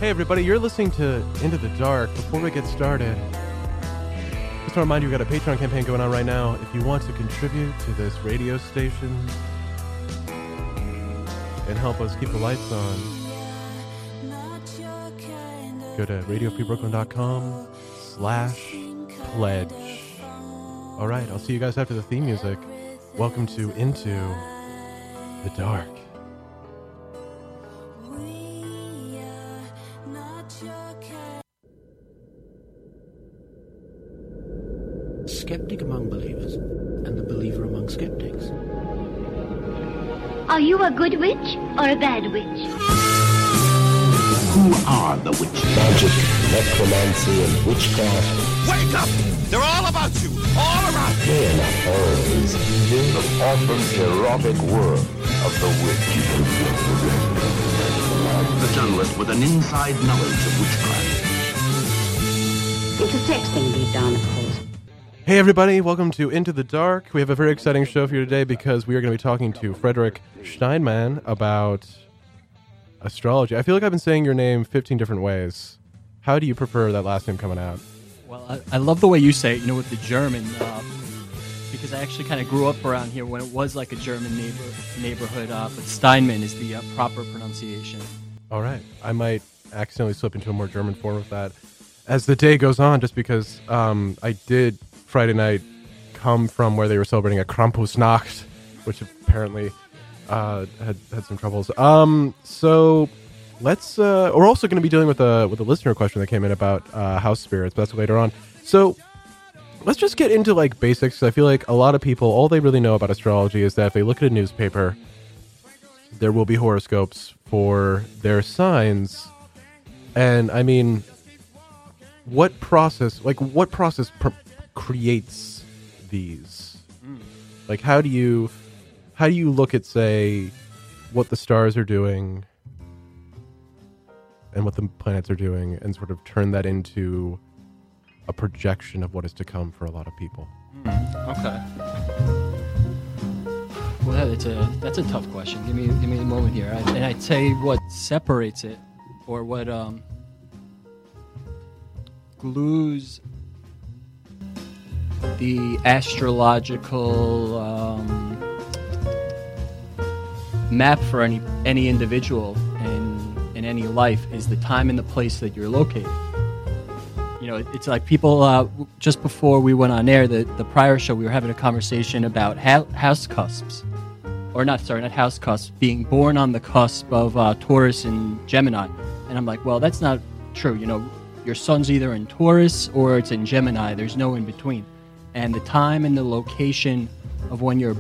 Hey everybody, you're listening to Into the Dark. Before we get started, just want to remind you we've got a Patreon campaign going on right now. If you want to contribute to this radio station and help us keep the lights on, go to radiofreebrooklyn.com/pledge. All right, I'll see you guys after the theme music. Welcome to Into the Dark. Skeptic among believers and the believer among skeptics. Are you a good witch or a bad witch? Who are the witches? Magic, necromancy, and witchcraft. Wake up! They're all about you! All around you! They are not always evil. The often erotic world of the witch. The journalist with an inside knowledge of witchcraft. It's a sex thing deep down, of course. Hey everybody, welcome to Into the Dark. We have a very exciting show for you today because we are going to be talking to Frederick Steinman about astrology. I feel like I've been saying your name 15 different ways. How do you prefer that last name coming out? Well, I love the way you say it, with the German, because I actually kind of grew up around here when it was like a German neighborhood, but Steinman is the proper pronunciation. All right. I might accidentally slip into a more German form of that as the day goes on, just because I did Friday night come from where they were celebrating a Krampusnacht, which apparently had some troubles. So let's we're also going to be dealing with a listener question that came in about house spirits, but that's later on. So let's just get into like basics. I feel like a lot of people, all they really know about astrology is that if they look at a newspaper, there will be horoscopes for their signs. And I mean, what process creates these? Like, how do you look at, say, what the stars are doing and what the planets are doing and sort of turn that into a projection of what is to come for a lot of people? Okay. Well, that's a tough question. Give me a moment here. And I'd say what separates it, or what glues the astrological map for any individual in any life is the time and the place that you're located. It's like people, just before we went on air, the prior show, we were having a conversation about house cusps. Or not house cusps, being born on the cusp of Taurus and Gemini. And I'm like, well, that's not true. Your sun's either in Taurus or it's in Gemini. There's no in between. And the time and the location of when you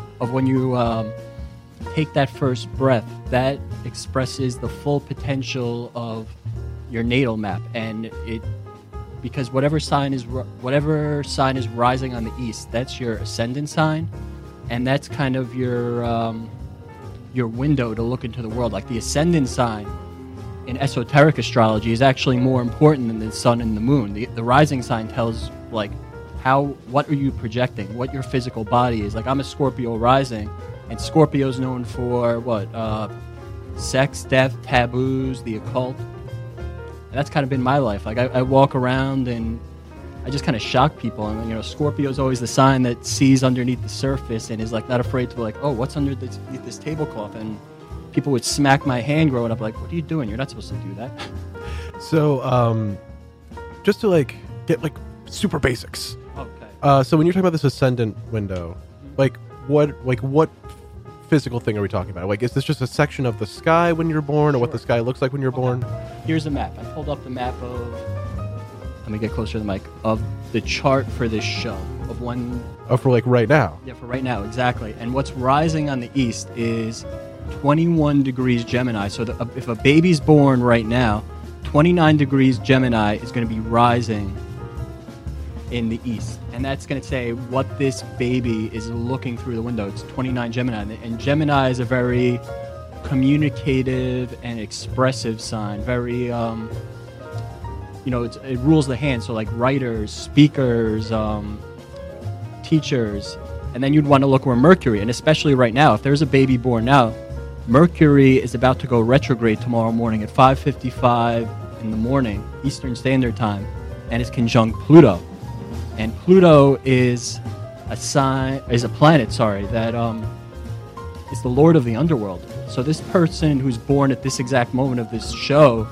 take that first breath, that expresses the full potential of your natal map. And because whatever sign is rising on the east, that's your ascendant sign, and that's kind of your window to look into the world. Like the ascendant sign in esoteric astrology is actually more important than the sun and the moon. The rising sign tells like what are you projecting, what your physical body is. Like I'm a Scorpio rising, and Scorpio's known for sex, death, taboos, the occult. And that's kind of been my life. Like I walk around and I just kind of shock people. And Scorpio's always the sign that sees underneath the surface and is like not afraid to be like, oh, what's underneath this tablecloth? And people would smack my hand growing up, like, what are you doing? You're not supposed to do that. So, just to get super basics. Okay. So when you're talking about this ascendant window, what physical thing are we talking about? Like, is this just a section of the sky when you're born, or what the sky looks like when you're born? Here's a map. I pulled up the map of. Let me get closer to the mic. Of the chart for this show of when. Oh, for right now. Yeah, for right now, exactly. And what's rising on the east is 21 degrees Gemini. So if a baby's born right now, 29 degrees Gemini is going to be rising in the east. And that's going to say what this baby is looking through the window. It's 29 Gemini. And Gemini is a very communicative and expressive sign. Very, it rules the hand. So like writers, speakers, teachers. And then you'd want to look where Mercury, and especially right now, if there's a baby born now, Mercury is about to go retrograde tomorrow morning at 5:55 in the morning, Eastern Standard Time, and it's conjunct Pluto. And Pluto is a planet, that is the lord of the underworld. So this person who's born at this exact moment of this show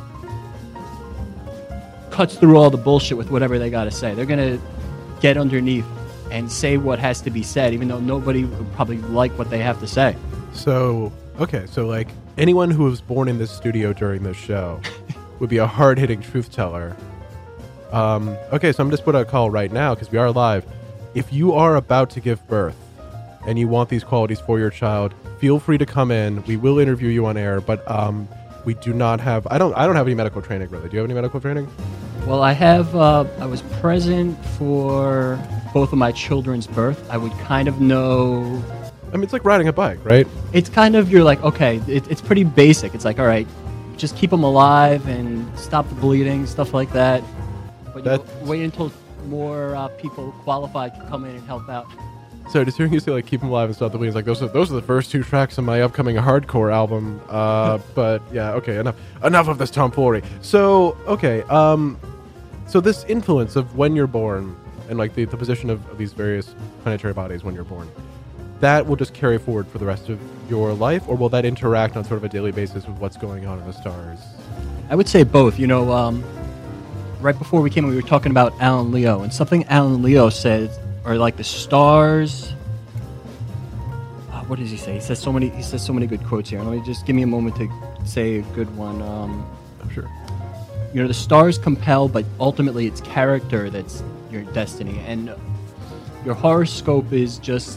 cuts through all the bullshit with whatever they got to say. They're going to get underneath and say what has to be said, even though nobody would probably like what they have to say. So, okay, so like anyone who was born in this studio during this show would be a hard-hitting truth teller. Okay, so I'm just put a call right now because we are live. If you are about to give birth and you want these qualities for your child, feel free to come in. We will interview you on air, but we do not have. I don't have any medical training really. Do you have any medical training? Well, I have. I was present for both of my children's birth. I would kind of know. I mean, it's like riding a bike, right? It's kind of, you're like, okay, it's pretty basic. It's like, all right, just keep them alive and stop the bleeding, stuff like that. But you wait until more people qualified can come in and help out. So just hearing you say like keep them alive and stop the bleeding, it's like those are the first two tracks on my upcoming hardcore album. But yeah, okay, enough of this tomfoolery. So okay, so this influence of when you're born and like the position of these various planetary bodies when you're born, that will just carry forward for the rest of your life, or will that interact on sort of a daily basis with what's going on in the stars? I would say both. You know, right before we came, we were talking about Alan Leo, and something Alan Leo said, or like the stars. What does he say? He says so many good quotes here. Let me just give me a moment to say a good one. Sure. You know, the stars compel, but ultimately it's character that's your destiny, and your horoscope is just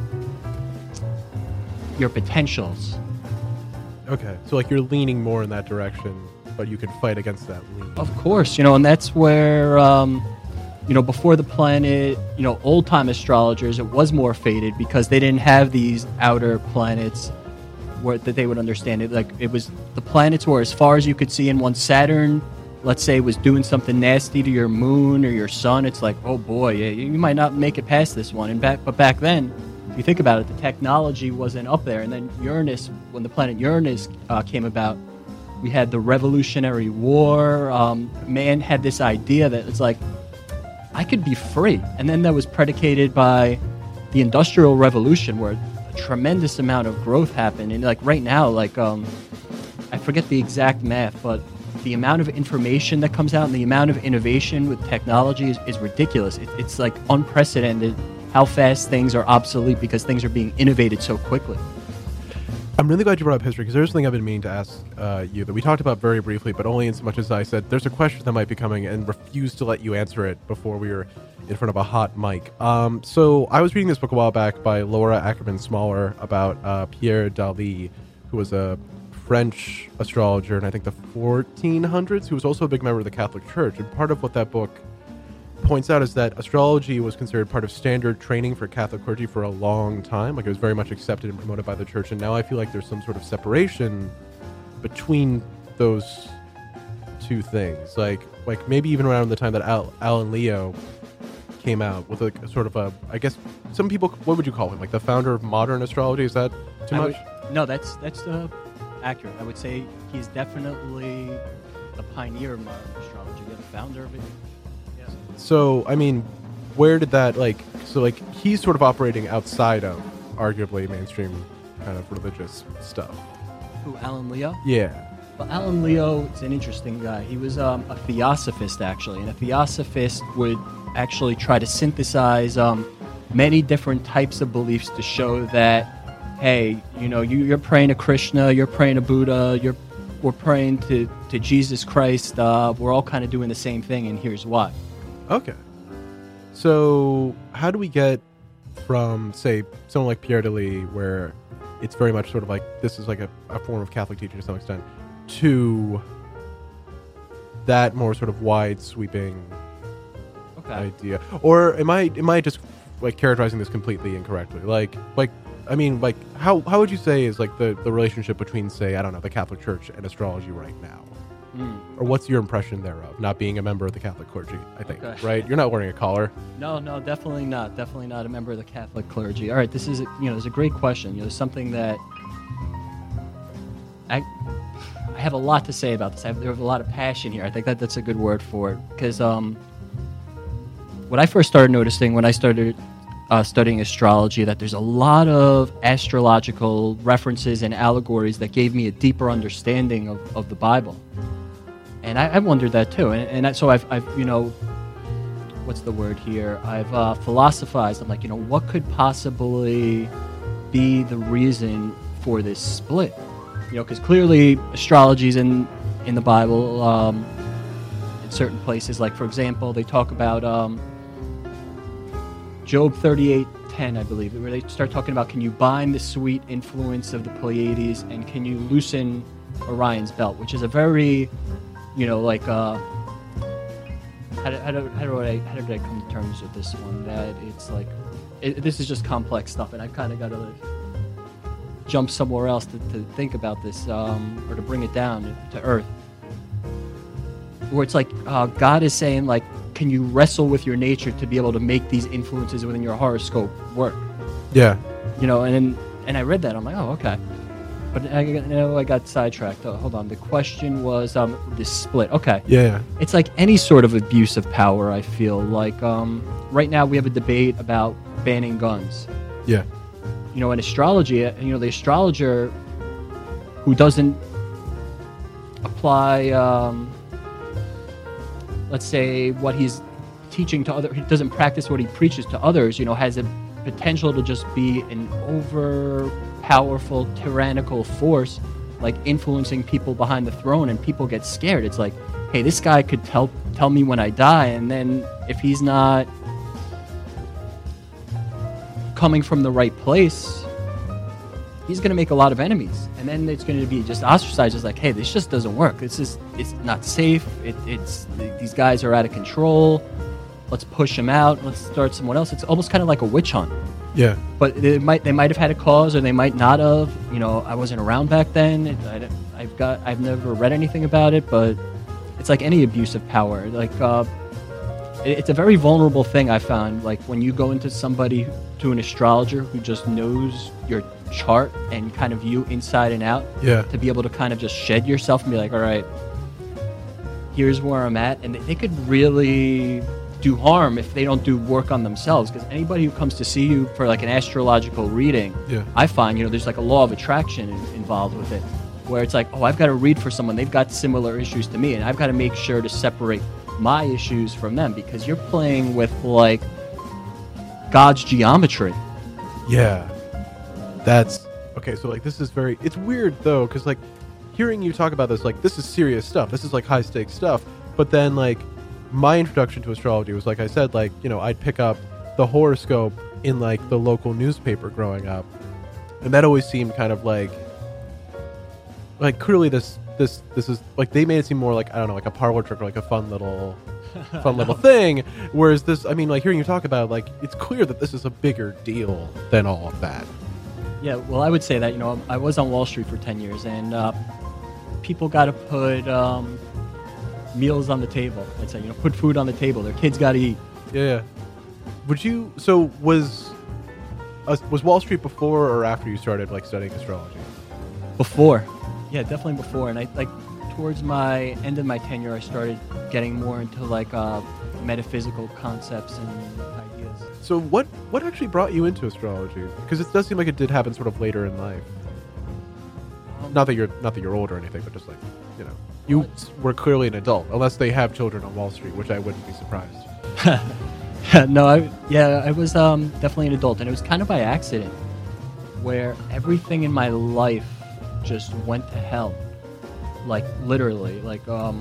your potentials. Okay, so like you're leaning more in that direction, but you can fight against that lean. Of course, you know, and that's where, you know, before the planet, you know, old-time astrologers, it was more fated because they didn't have these outer planets that they would understand it. Like, it was, the planets were as far as you could see, and once Saturn, let's say, was doing something nasty to your moon or your sun, it's like, oh boy, you might not make it past this one. But back then, if you think about it, the technology wasn't up there. And then Uranus, when the planet Uranus came about, we had the Revolutionary War. Man had this idea that it's like, I could be free. And then that was predicated by the Industrial Revolution, where a tremendous amount of growth happened. And like right now, like I forget the exact math, but the amount of information that comes out and the amount of innovation with technology is ridiculous. It's like unprecedented how fast things are obsolete because things are being innovated so quickly. I'm really glad you brought up history, because there's something I've been meaning to ask you that we talked about very briefly, but only in so much as I said there's a question that might be coming and refused to let you answer it before we were in front of a hot mic. So I was reading this book a while back by Laura Ackerman Smaller about Pierre Daly, who was a French astrologer in I think the 1400s, who was also a big member of the Catholic Church. And part of what that book points out is that astrology was considered part of standard training for Catholic clergy for a long time. Like, it was very much accepted and promoted by the church, and now I feel like there's some sort of separation between those two things. Like maybe even around the time that Alan Leo came out with a sort of a, I guess some people, what would you call him? Like the founder of modern astrology? Is that too much? No, that's accurate. I would say he's definitely a pioneer of modern astrology. The founder of it. Yeah. So, I mean, where did that, he's sort of operating outside of, arguably, mainstream kind of religious stuff. Who, Alan Leo? Yeah. Well, Alan Leo is an interesting guy. He was a theosophist, actually, and a theosophist would actually try to synthesize many different types of beliefs to show that, hey, you know, you're praying to Krishna, you're praying to Buddha, we're praying to Jesus Christ. We're all kind of doing the same thing, and here's why. Okay. So how do we get from, say, someone like Pierre Daly, where it's very much sort of like this is like a form of Catholic teaching to some extent, to that more sort of wide sweeping idea? Or am I just like characterizing this completely incorrectly? How would you say is like the relationship between, say, I don't know, the Catholic Church and astrology right now? Or what's your impression thereof, not being a member of the Catholic clergy, I think, right? You're not wearing a collar. No, definitely not. Definitely not a member of the Catholic clergy. All right, this is, there's a great question. Something that I have a lot to say about this. There's a lot of passion here. I think that's a good word for it. Because what I first started noticing when I started studying astrology, that there's a lot of astrological references and allegories that gave me a deeper understanding of the Bible. And I wondered that too. So I've what's the word here? I've philosophized. I'm like, what could possibly be the reason for this split? Because clearly astrology's in the Bible, in certain places. Like, for example, they talk about Job 38:10, I believe, where they start talking about, can you bind the sweet influence of the Pleiades, and can you loosen Orion's belt, which is a very, how did I come to terms with this one? That it's like, this is just complex stuff, and I've kind of got to jump somewhere else to think about this, or to bring it down to earth. Where it's like God is saying, like, can you wrestle with your nature to be able to make these influences within your horoscope work? Yeah. And I read that. I'm like, oh, okay. But I got sidetracked. Oh, hold on. The question was this split. Okay. Yeah. It's like any sort of abuse of power, I feel. Like right now we have a debate about banning guns. Yeah. In astrology, the astrologer who doesn't apply, let's say, what he's teaching to others, he doesn't practice what he preaches to others, has a potential to just be an over-powerful, tyrannical force, like influencing people behind the throne, and people get scared. It's like, hey, this guy could tell me when I die, and then if he's not coming from the right place, he's going to make a lot of enemies, and then it's going to be just ostracized. It's like, hey, this just doesn't work. It's not safe. These guys are out of control. Let's push them out. Let's start someone else. It's almost kind of like a witch hunt. Yeah. But they might have had a cause, or they might not have. I wasn't around back then. I've never read anything about it, but it's like any abuse of power. Like it's a very vulnerable thing, I found. Like when you go into to an astrologer who just knows your chart and kind of you inside and out, to be able to kind of just shed yourself and be like, all right, here's where I'm at. And they could really do harm if they don't do work on themselves, because anybody who comes to see you for like an astrological reading, I find there's like a law of attraction involved with it, where it's like, oh, I've got to read for someone, they've got similar issues to me, and I've got to make sure to separate my issues from them, because you're playing with like God's geometry. Yeah. That's okay. So like, this is it's weird though, because like hearing you talk about this, like, this is serious stuff, this is like high stakes stuff, but then like my introduction to astrology was, like I said, like, I'd pick up the horoscope in like the local newspaper growing up, and that always seemed kind of like clearly this is like, they made it seem more like, I don't know, like a parlor trick, or like a fun little thing, whereas this, I mean, like, hearing you talk about it, like, it's clear that this is a bigger deal than all of that. Yeah, well, I would say that, I was on Wall Street for 10 years, and people got to put meals on the table. I'd say, put food on the table. Their kids got to eat. Yeah. So was Wall Street before or after you started like studying astrology? Before. Yeah, definitely before. And I like towards my end of my tenure, I started getting more into like metaphysical concepts and ideas. So what actually brought you into astrology? Because it does seem like it did happen sort of later in life. Not that you're old or anything, but just like, you were clearly an adult, unless they have children on Wall Street, which I wouldn't be surprised. No, I was definitely an adult, and it was kind of by accident, where everything in my life just went to hell, like literally. Like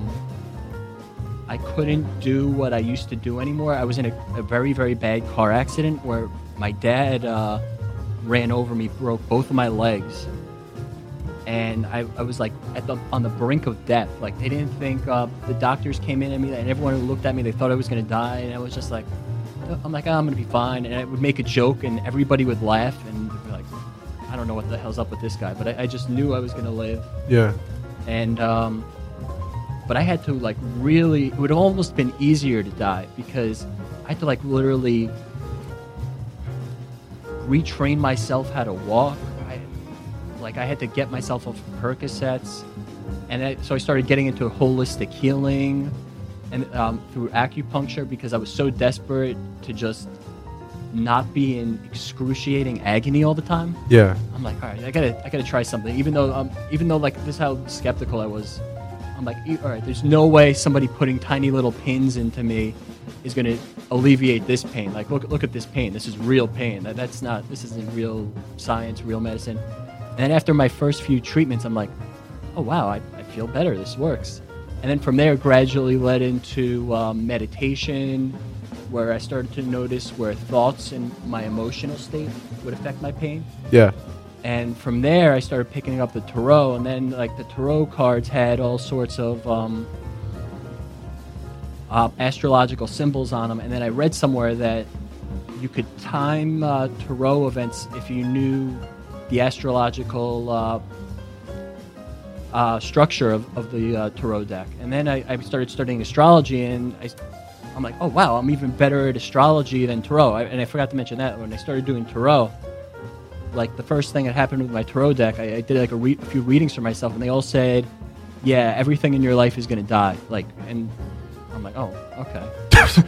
I couldn't do what I used to do anymore. I was in a very, very bad car accident where my dad ran over me, broke both of my legs. And I was like on the brink of death. Like, they didn't think, the doctors came in at me, and everyone who looked at me, they thought I was going to die. And I was just like, I'm like, I'm going to be fine. And I would make a joke, and everybody would laugh, and they'd be like, I don't know what the hell's up with this guy. But I just knew I was going to live. Yeah. And, but I had to like really, it would have almost been easier to die, because I had to like literally retrain myself how to walk. like I had to get myself off Percocets, and so I started getting into holistic healing, and through acupuncture because I was so desperate to just not be in excruciating agony all the time. Yeah. I'm like, all right, I gotta try something. Even though like this is how skeptical I was. I'm like, all right, there's no way somebody putting tiny little pins into me is gonna alleviate this pain. Like, look at this pain. This is real pain. This isn't real science, real medicine. And then after my first few treatments, I'm like, oh wow, I feel better. This works. And then from there, gradually led into meditation, where I started to notice where thoughts and my emotional state would affect my pain. Yeah. And from there, I started picking up the tarot, and then like the tarot cards had all sorts of astrological symbols on them. And then I read somewhere that you could time tarot events if you knew the astrological structure of the tarot deck. And then I started studying astrology, and I'm like, oh wow, I'm even better at astrology than tarot. And I forgot to mention that when I started doing tarot. Like the first thing that happened with my tarot deck, I did like a few readings for myself, and they all said, "Yeah, everything in your life is gonna die." Like, and I'm like, "Oh, okay,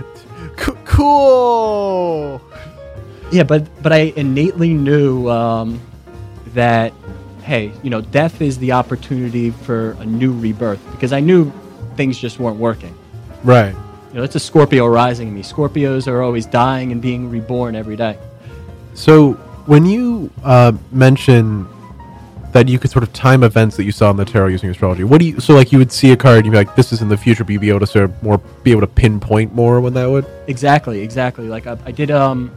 cool." Yeah, but I innately knew that, hey, death is the opportunity for a new rebirth, because I knew things just weren't working. Right. It's a Scorpio rising in me. Scorpios are always dying and being reborn every day. So when you mention that you could sort of time events that you saw in the tarot using astrology, you would see a card and you'd be like, this is in the future, but you'd be able to sort of be able to pinpoint more when that would? Exactly. Like I did an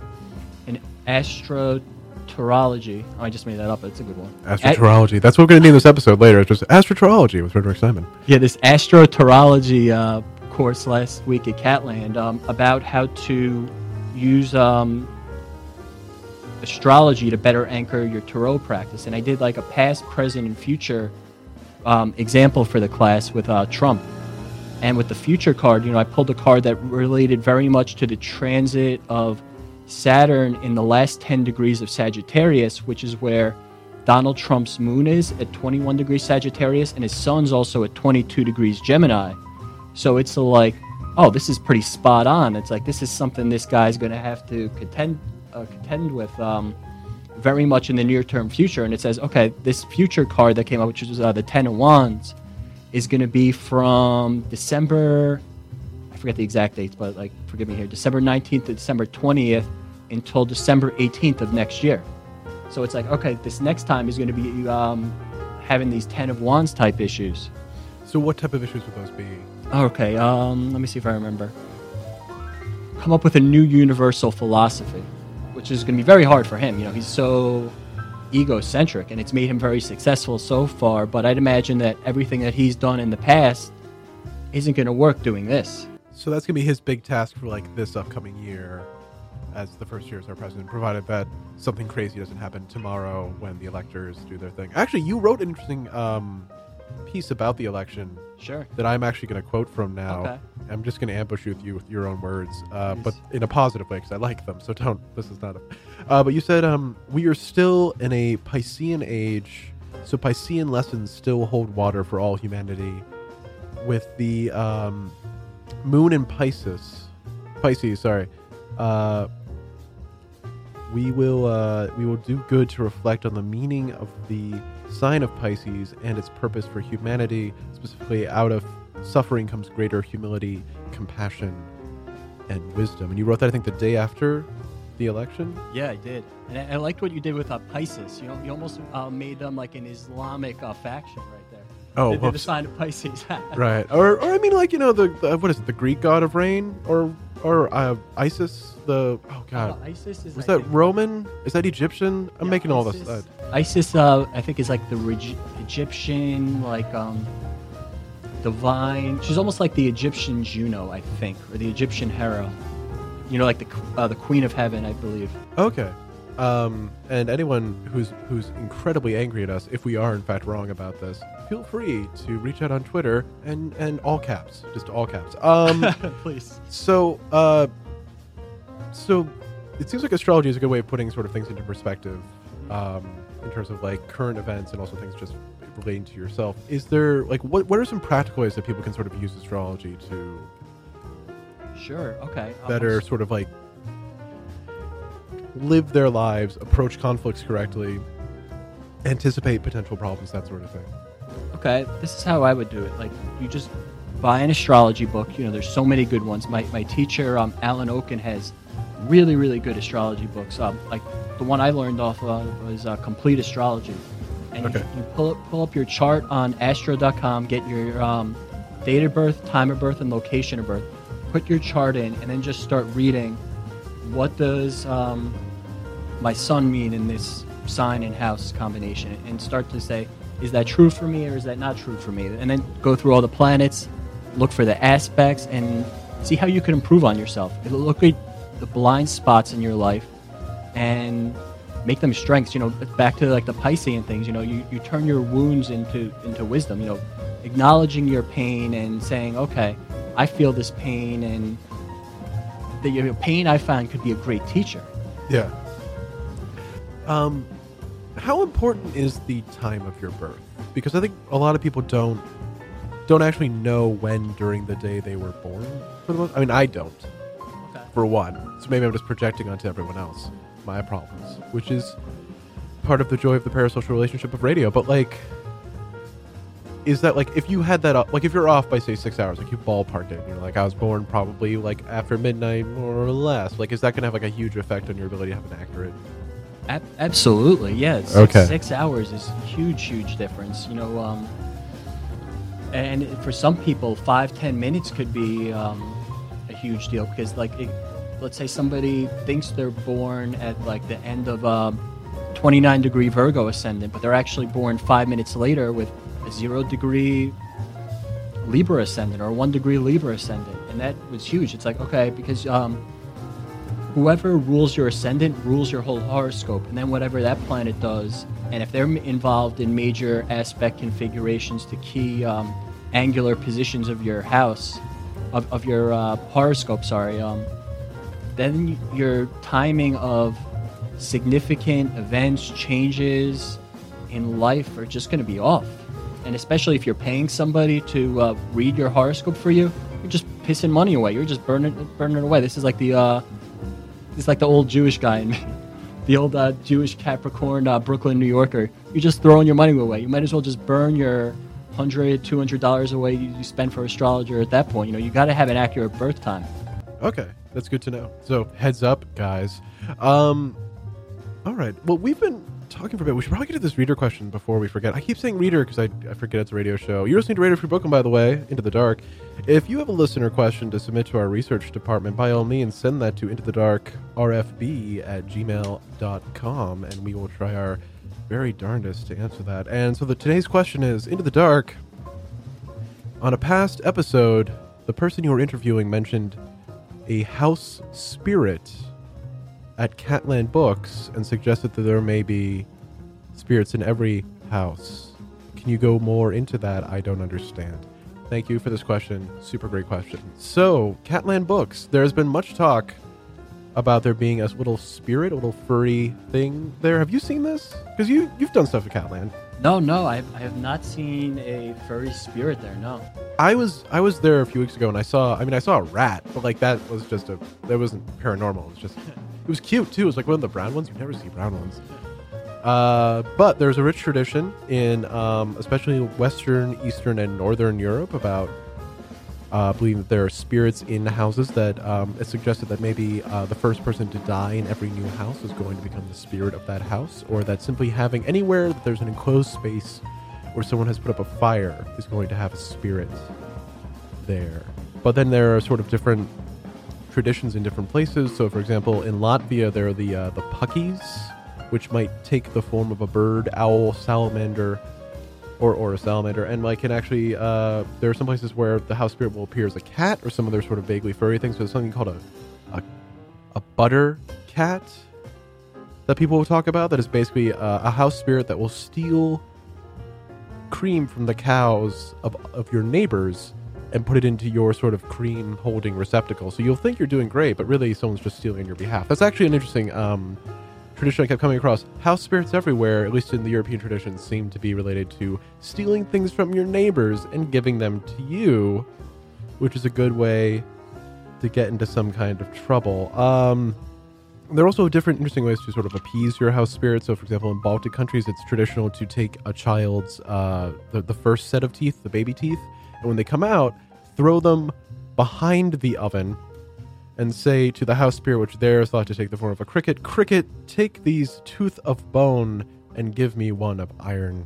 astrotarology. Oh, I just made that up, but it's a good one. Astrotarology. That's what we're going to name this episode later. It's just Astrotarology with Frederick Simon. Yeah, this astrotarology course last week at Catland about how to use astrology to better anchor your tarot practice. And I did like a past, present, and future example for the class with Trump. And with the future card, I pulled a card that related very much to the transit of Saturn in the last 10 degrees of Sagittarius, which is where Donald Trump's moon is at 21 degrees Sagittarius, and his sun's also at 22 degrees Gemini. So it's like, oh, this is pretty spot on. It's like, this is something this guy's going to have to contend with very much in the near-term future. And it says, okay, this future card that came out, which is the Ten of Wands, is going to be from December, I forget the exact dates, but like, forgive me here, December 19th to December 20th until December 18th of next year. So it's like, okay, this next time is going to be having these Ten of Wands type issues. So what type of issues would those be? Okay, let me see if I remember. Come up with a new universal philosophy, which is going to be very hard for him. He's so egocentric, and it's made him very successful so far, but I'd imagine that everything that he's done in the past isn't going to work doing this. So that's going to be his big task for like this upcoming year as the first year as our president, provided that something crazy doesn't happen tomorrow when the electors do their thing. Actually, you wrote an interesting piece about the election. Sure. That I'm actually going to quote from now. Okay. I'm just going to ambush you with your own words, but in a positive way, because I like them. So this is not a... but you said, we are still in a Piscean age, so Piscean lessons still hold water for all humanity. With the moon in Pisces, we will do good to reflect on the meaning of the sign of Pisces and its purpose for humanity. Specifically, out of suffering comes greater humility, compassion, and wisdom. And you wrote that, I think, the day after the election? Yeah, I did. And I liked what you did with Pisces. You almost made them like an Islamic faction right there. Oh, they're the sign of Pisces. Right. Or I mean, like, the what is it, the Greek god of rain? Or Isis? Isis is... Was that Roman? Is that Egyptian? I'm making all this... Isis, I think, is like the Egyptian, like, divine... She's almost like the Egyptian Juno, I think, or the Egyptian Hera. Like the Queen of Heaven, I believe. Okay. And anyone who's incredibly angry at us, if we are in fact wrong about this, feel free to reach out on Twitter and all caps, just all caps. Please. So it seems like astrology is a good way of putting sort of things into perspective. in terms of like current events and also things just relating to yourself. Is there like what are some practical ways that people can sort of use astrology to Sure. Okay. better sort of like live their lives, approach conflicts correctly, anticipate potential problems, that sort of thing? Okay, this is how I would do it. Like, you just buy an astrology book. You know, there's so many good ones. My teacher, Alan Oken, has really, really good astrology books. Like, the one I learned off was Complete Astrology. And Okay. you pull up your chart on astro.com, get your date of birth, time of birth, and location of birth. Put your chart in, and then just start reading. What does my sun mean in this sign and house combination? And start to say, is that true for me or is that not true for me? And then go through all the planets, look for the aspects, and see how you can improve on yourself. It'll look at the blind spots in your life and make them strengths. You know, back to like the Piscean things. You know, you turn your wounds into wisdom. You know, acknowledging your pain and saying, okay, I feel this pain, and the pain I found could be a great teacher. Yeah. How important is the time of your birth? Because I think a lot of people don't actually know when during the day they were born. For the most, I mean, I don't. Okay. For one, so maybe I'm just projecting onto everyone else my problems, which is part of the joy of the parasocial relationship of radio. But like, is that like if you had that like if you're off by say 6 hours, like you ballparked it, and you're like I was born probably like after midnight more or less, like is that gonna have like a huge effect on your ability to have an accurate? Absolutely, yes. Okay. 6 hours is a huge difference. You know, and for some people, 5-10 minutes could be a huge deal because, like, let's say somebody thinks they're born at like the end of 29-degree Virgo ascendant, but they're actually born 5 minutes later with a 0-degree Libra ascendant or a 1-degree Libra ascendant, and that was huge. It's like, okay, because whoever rules your ascendant rules your whole horoscope, and then whatever that planet does, and if they're involved in major aspect configurations to key angular positions of your house, of your horoscope, then your timing of significant events, changes in life are just going to be off. And especially if you're paying somebody to read your horoscope for you, you're just pissing money away. You're just burning it away. This is like the old Jewish guy in me. The old Jewish Capricorn Brooklyn New Yorker. You're just throwing your money away. You might as well just burn your $100, $200 away you spend for astrologer at that point. You know, you got to have an accurate birth time. Okay, that's good to know. So heads up, guys. All right. Well, we've been talking for a bit. We should probably get to this reader question before we forget. I keep saying reader because I forget it's a radio show. You're listening to Radio Free Brooklyn, by the way, Into the Dark. If you have a listener question to submit to our research department, by all means, send that to intothedarkrfb@gmail.com, and we will try our very darndest to answer that. And so today's question is, Into the Dark, on a past episode, the person you were interviewing mentioned a house spirit at Catland Books and suggested that there may be spirits in every house. Can you go more into that? I don't understand. Thank you for this question. Super great question. So, Catland Books, there's been much talk about there being a little spirit, a little furry thing there. Have you seen this? Because you've done stuff at Catland. No, I have not seen a furry spirit there, no. I was there a few weeks ago and I saw a rat, but like that wasn't paranormal. It was cute too. It was like one of the brown ones. You never see brown ones. But there's a rich tradition in especially Western, Eastern, and Northern Europe about believing that there are spirits in houses that it's suggested that maybe the first person to die in every new house is going to become the spirit of that house, or that simply having anywhere that there's an enclosed space where someone has put up a fire is going to have a spirit there. But then there are sort of different traditions in different places. So, for example, in Latvia, there are the puckies, which might take the form of a bird, owl, salamander, or a salamander, and like can actually there are some places where the house spirit will appear as a cat or some other sort of vaguely furry things. So there's something called a butter cat that people will talk about that is basically a house spirit that will steal cream from the cows of your neighbors and put it into your sort of cream holding receptacle. So you'll think you're doing great, but really someone's just stealing on your behalf. That's actually an interesting tradition I kept coming across, house spirits everywhere, at least in the European tradition, seem to be related to stealing things from your neighbors and giving them to you, which is a good way to get into some kind of trouble. There are also different interesting ways to sort of appease your house spirit. So, for example, in Baltic countries, it's traditional to take a child's, the first set of teeth, the baby teeth, and when they come out, throw them behind the oven and say to the house spirit, which there is thought to take the form of a cricket, "Cricket, take these tooth of bone and give me one of iron."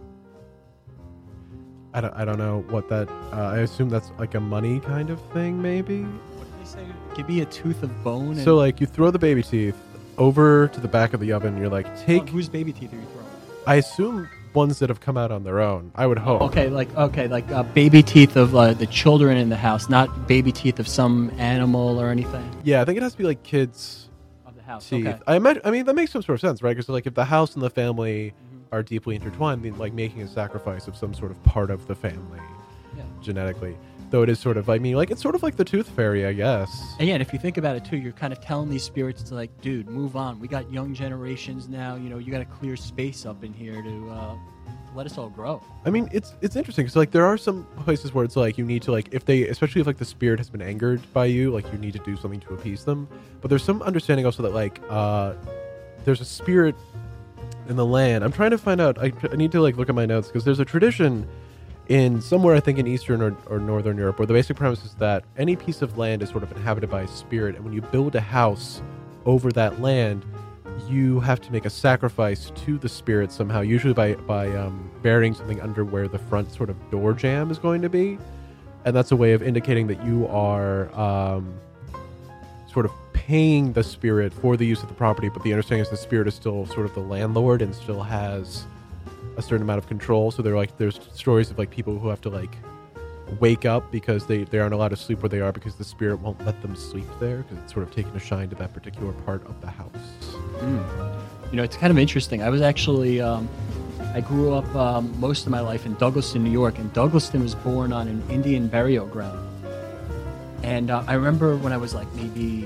I don't know what that, I assume that's like a money kind of thing, maybe? What did they say? Give me a tooth of bone. And So, like, you throw the baby teeth over to the back of the oven, and you're like, take... whose baby teeth are you throwing? I assume ones that have come out on their own. I would hope. Okay, like baby teeth of the children in the house, not baby teeth of some animal or anything Yeah, I think it has to be like kids' of the house. teeth. Okay. I mean, that makes some sort of sense, right? Because like if the house and the family are deeply intertwined, then like making a sacrifice of some sort of part of the family Yeah. genetically. Though it is sort of, I mean, like it's sort of like the tooth fairy, I guess. And yeah, and if you think about it too, you're kind of telling these spirits to like, dude, move on. We got young generations now. You know, you got to clear space up in here to let us all grow. I mean, it's interesting because like there are some places where it's like you need to like if they, especially if like the spirit has been angered by you, like you need to do something to appease them. But there's some understanding also that like there's a spirit in the land. I'm trying to find out. I need to like look at my notes because there's a tradition in somewhere I think in Eastern or Northern Europe where the basic premise is that any piece of land is sort of inhabited by a spirit, and when you build a house over that land, you have to make a sacrifice to the spirit somehow, usually by burying something under where the front sort of door jamb is going to be, and that's a way of indicating that you are sort of paying the spirit for the use of the property, but the understanding is the spirit is still sort of the landlord and still has a certain amount of control. So there's stories of like people who have to like wake up because they aren't allowed to sleep where they are because the spirit won't let them sleep there because it's sort of taking a shine to that particular part of the house. You know, it's kind of interesting. I was actually, I grew up most of my life in Douglaston, New York, and Douglaston was born on an Indian burial ground. And I remember when I was like maybe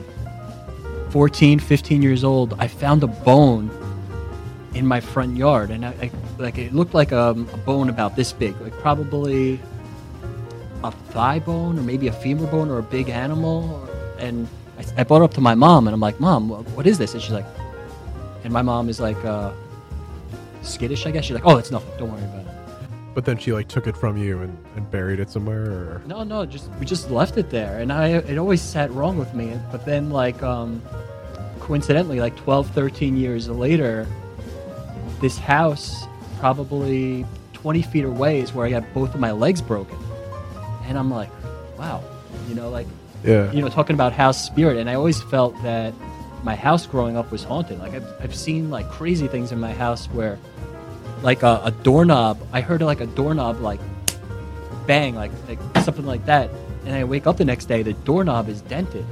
14, 15 years old, I found a bone in my front yard, and I like it looked like a bone about this big, like probably a thigh bone or maybe a femur bone or a big animal. And I brought it up to my mom, and I'm like, "Mom, what is this?" And she's like, and my mom is like skittish, I guess. She's like, "Oh, it's nothing. Don't worry about it." But then she like took it from you and buried it somewhere, or No, we just left it there, and it always sat wrong with me. But then like coincidentally, like 12, 13 years later, this house probably 20 feet away is where I got both of my legs broken. And I'm like, wow, you know, like, yeah, you know, talking about house spirit. And I always felt that my house growing up was haunted. Like I've seen like crazy things in my house where like a doorknob, I heard like a doorknob like bang, like something like that. And I wake up the next day, the doorknob is dented.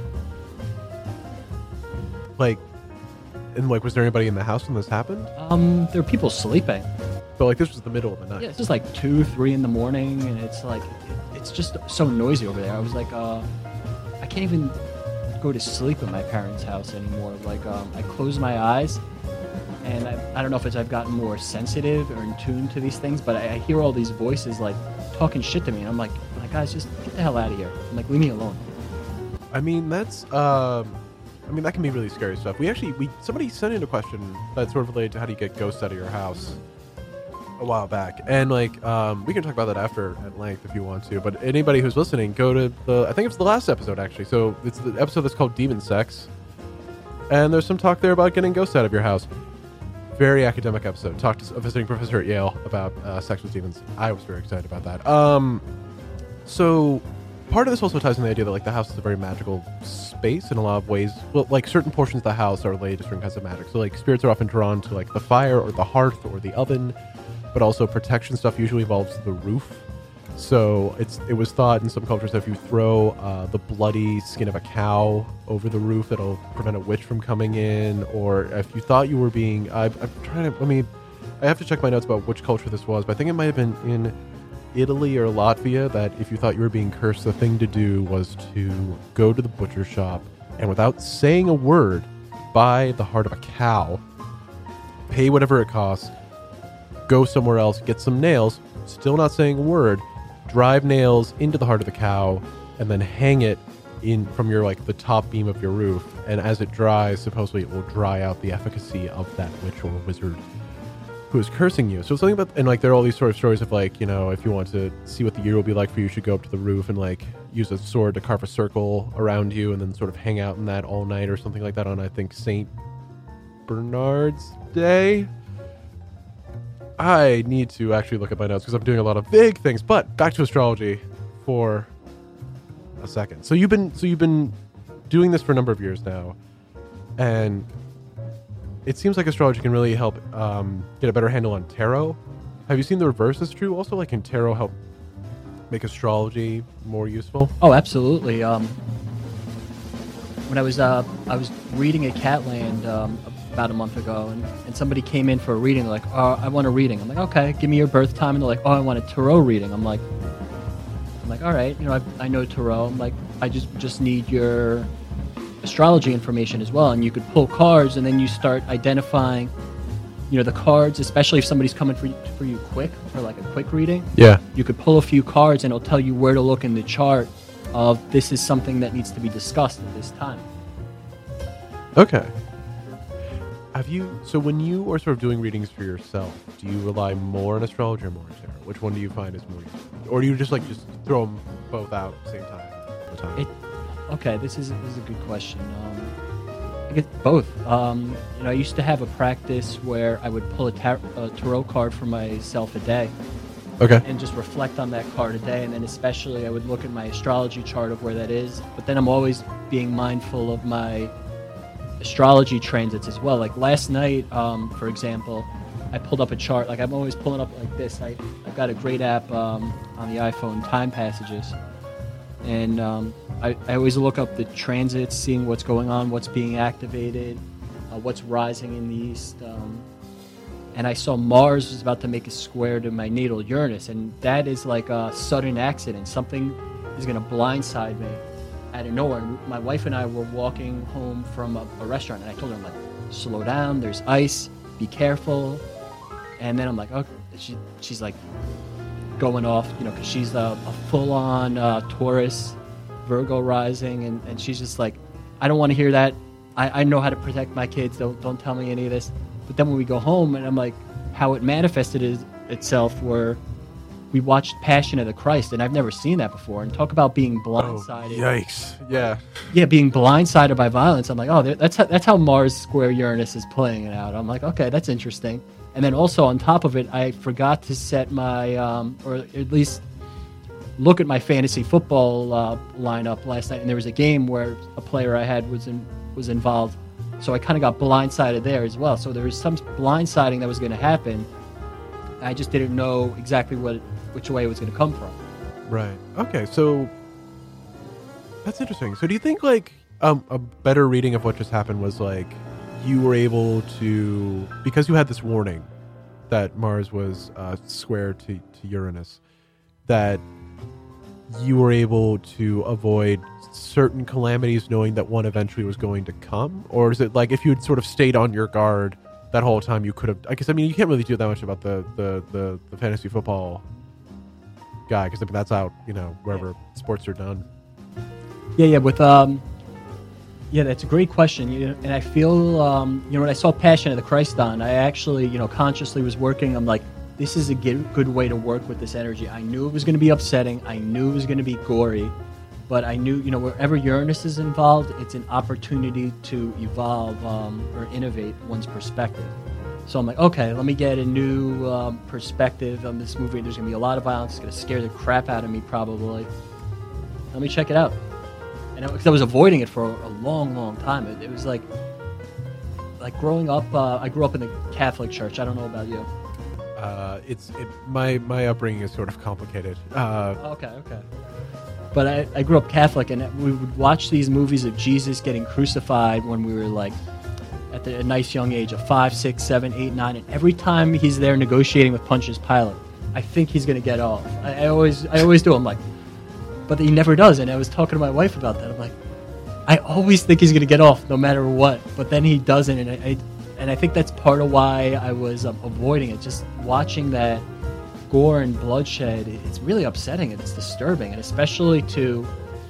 like, and like, was there anybody in the house when this happened? There were people sleeping. But like, this was the middle of the night. Yeah, it's just like 2, 3 in the morning, and it's like it's just so noisy over there. I was like, I can't even go to sleep at my parents' house anymore. Like, I close my eyes, and I don't know if it's I've gotten more sensitive or in tune to these things, but I hear all these voices like talking shit to me, and I'm like, guys, just get the hell out of here. I'm like, leave me alone. I mean, that's that can be really scary stuff. Somebody sent in a question that's sort of related to how do you get ghosts out of your house a while back, and like we can talk about that after at length if you want to. But anybody who's listening, go to I think it's the last episode actually. So it's the episode that's called Demon Sex, and there's some talk there about getting ghosts out of your house. Very academic episode. Talked to a visiting professor at Yale about sex with demons. I was very excited about that. So part of this also ties in the idea that like the house is a very magical space in a lot of ways. Well, like certain portions of the house are related to certain kinds of magic. So like spirits are often drawn to like the fire or the hearth or the oven, but also protection stuff usually involves the roof. So it was thought in some cultures that if you throw the bloody skin of a cow over the roof, it'll prevent a witch from coming in. Or if you thought you were being, I have to check my notes about which culture this was, but I think it might have been in Italy or Latvia, that if you thought you were being cursed, the thing to do was to go to the butcher shop and without saying a word, buy the heart of a cow pay whatever it costs, go somewhere else, get some nails, still not saying a word, drive nails into the heart of the cow, and then hang it in from your like the top beam of your roof. And as it dries, supposedly it will dry out the efficacy of that witch or wizard who is cursing you. So something about, and like there are all these sort of stories of like, you know, if you want to see what the year will be like for you, you should go up to the roof and like use a sword to carve a circle around you and then sort of hang out in that all night or something like that on, I think, St. Bernard's Day. I need to actually look at my notes because I'm doing a lot of big things. But back to astrology for a second. So you've been doing this for a number of years now, and it seems like astrology can really help get a better handle on tarot. Have you seen the reverse is true? Also, like, can tarot help make astrology more useful? Oh, absolutely. When I was reading at Catland about a month ago, and somebody came in for a reading. They're like, "Oh, I want a reading." I'm like, "Okay, give me your birth time." And they're like, "Oh, I want a tarot reading." I'm like, "All right, you know, I know tarot." I'm like, "I just need your astrology information as well." And you could pull cards, and then you start identifying, you know, the cards, especially if somebody's coming for you quick, for like a quick reading. Yeah. You could pull a few cards, and it'll tell you where to look in the chart of this is something that needs to be discussed at this time. Okay. So when you are sort of doing readings for yourself, do you rely more on astrology or more on tarot? Which one do you find is more useful? Or do you just throw them both out at the same time? all the time? Okay, this is a good question. I guess both. You know, I used to have a practice where I would pull a tarot card for myself a day. Okay. And just reflect on that card a day, and then especially I would look at my astrology chart of where that is. But then I'm always being mindful of my astrology transits as well. Like last night, for example, I pulled up a chart. Like I'm always pulling up like this. I've got a great app on the iPhone, Time Passages, and I always look up the transits, seeing what's going on, what's being activated, what's rising in the east. And I saw Mars was about to make a square to my natal Uranus, and that is like a sudden accident. Something is going to blindside me out of nowhere. And my wife and I were walking home from a restaurant, and I told her, I'm like, slow down, there's ice, be careful. And then I'm like, okay, she's like going off, you know, because she's a full-on Taurus, Virgo rising, and she's just like, I don't want to hear that. I know how to protect my kids. Don't tell me any of this. But then when we go home, and I'm like, how it manifested itself were we watched Passion of the Christ, and I've never seen that before. And talk about being blindsided. Oh, yikes. Yeah. Yeah, being blindsided by violence. I'm like, oh, that's how Mars square Uranus is playing it out. I'm like, okay, that's interesting. And then also on top of it, I forgot to set my, or at least look at my fantasy football lineup last night. And there was a game where a player I had was involved. So I kind of got blindsided there as well. So there was some blindsiding that was going to happen. I just didn't know exactly which way it was going to come from. Right. Okay, so that's interesting. So do you think like a better reading of what just happened was like you were able to, because you had this warning that Mars was square to Uranus, that you were able to avoid certain calamities knowing that one eventually was going to come? Or is it like if you had sort of stayed on your guard that whole time, you could have, I guess, I mean, you can't really do that much about the fantasy football guy, because I mean, that's out, you know, wherever sports are done. Yeah, with yeah, that's a great question. You know, and I feel, you know, when I saw Passion of the Christ on, I actually, you know, consciously was working. I'm like, this is a good way to work with this energy. I knew it was going to be upsetting. I knew it was going to be gory. But I knew, you know, wherever Uranus is involved, it's an opportunity to evolve or innovate one's perspective. So I'm like, okay, let me get a new perspective on this movie. There's going to be a lot of violence. It's going to scare the crap out of me probably. Let me check it out. And because I was avoiding it for a long, long time. It was like growing up, I grew up in the Catholic Church. I don't know about you. My upbringing is sort of complicated. Okay. But I grew up Catholic, and we would watch these movies of Jesus getting crucified when we were like at a nice young age of 5, 6, 7, 8, 9. And every time he's there negotiating with Pontius Pilate, I think he's going to get off. I always do. I'm like, but he never does. And I was talking to my wife about that. I'm like, I always think he's going to get off no matter what. But then he doesn't. And and I think that's part of why I was avoiding it. Just watching that gore and bloodshed, it's really upsetting and it's disturbing, and especially to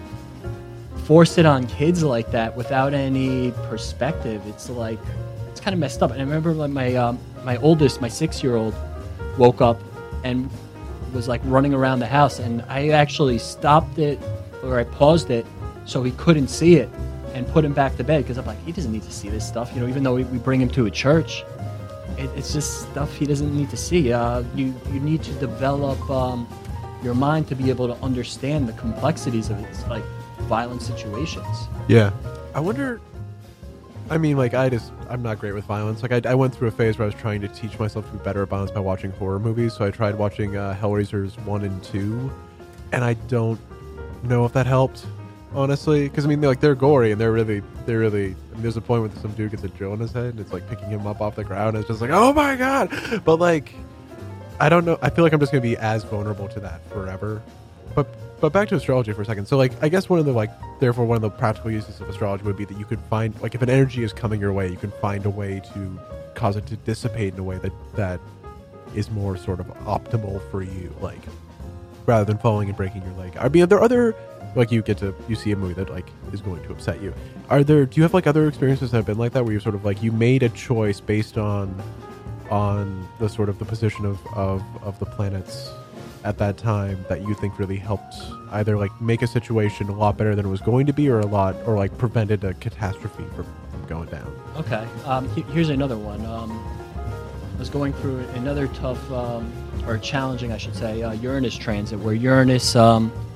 force it on kids like that without any perspective. It's like, it's kind of messed up. And I remember like my oldest, my 6-year-old, woke up and was like running around the house, and I actually stopped it, or I paused it so he couldn't see it, and put him back to bed, because I'm like, he doesn't need to see this stuff, even though we bring him to a church. It's just stuff he doesn't need to see. You need to develop your mind to be able to understand the complexities of it, like violent situations. Yeah. I wonder, I mean, like, I'm not great with violence. Like, I went through a phase where I was trying to teach myself to be better at violence by watching horror movies, so I tried watching Hellraisers 1 and 2, and I don't know if that helped, honestly, because, I mean, they're gory, and they're really, I mean, there's a point where some dude gets a drill in his head, and it's, like, picking him up off the ground, and it's just like, oh my god! But, like, I don't know, I feel like I'm just going to be as vulnerable to that forever. But back to astrology for a second. So, like, I guess one of the practical uses of astrology would be that you could find, like, if an energy is coming your way, you can find a way to cause it to dissipate in a way that is more sort of optimal for you, like, rather than falling and breaking your leg. I mean, are there other, like, you see a movie that, like, is going to upset you. Do you have, like, other experiences that have been like that, where you're sort of, like, you made a choice based on the sort of the position of the planets at that time that you think really helped either, like, make a situation a lot better than it was going to be, or like prevented a catastrophe from going down? Okay. Here's another one. I was going through another tough, or challenging, I should say, Uranus transit, where Uranus, I